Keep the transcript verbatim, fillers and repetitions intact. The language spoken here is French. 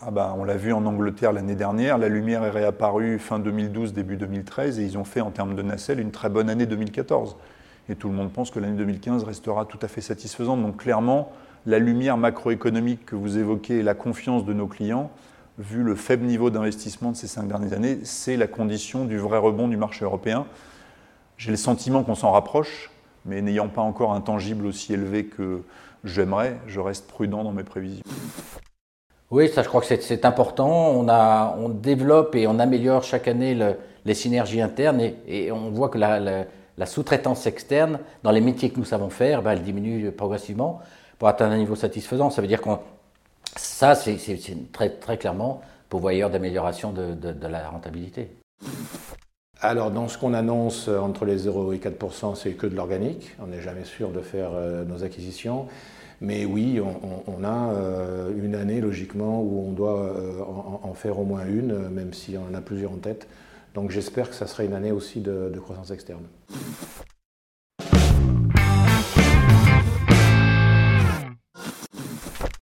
Ah bah, on l'a vu en Angleterre l'année dernière, la lumière est réapparue fin deux mille douze, début deux mille treize, et ils ont fait en termes de nacelle une très bonne année deux mille quatorze. Et tout le monde pense que l'année deux mille quinze restera tout à fait satisfaisante. Donc clairement, la lumière macroéconomique que vous évoquez et la confiance de nos clients, vu le faible niveau d'investissement de ces cinq dernières années, c'est la condition du vrai rebond du marché européen. J'ai le sentiment qu'on s'en rapproche, mais n'ayant pas encore un tangible aussi élevé que j'aimerais, je reste prudent dans mes prévisions. Oui, ça je crois que c'est, c'est important. On, a, on développe et on améliore chaque année le, les synergies internes et, et on voit que la, la, la sous-traitance externe, dans les métiers que nous savons faire, ben, elle diminue progressivement pour atteindre un niveau satisfaisant. Ça veut dire que ça, c'est, c'est, c'est très, très clairement pourvoyeur d'amélioration de, de, de la rentabilité. Alors, dans ce qu'on annonce entre les zéro et quatre pour cent, c'est que de l'organique. On n'est jamais sûr de faire euh, nos acquisitions. Mais oui, on, on a euh, une année, logiquement, où on doit euh, en, en faire au moins une, même si on en a plusieurs en tête. Donc j'espère que ça sera une année aussi de, de croissance externe.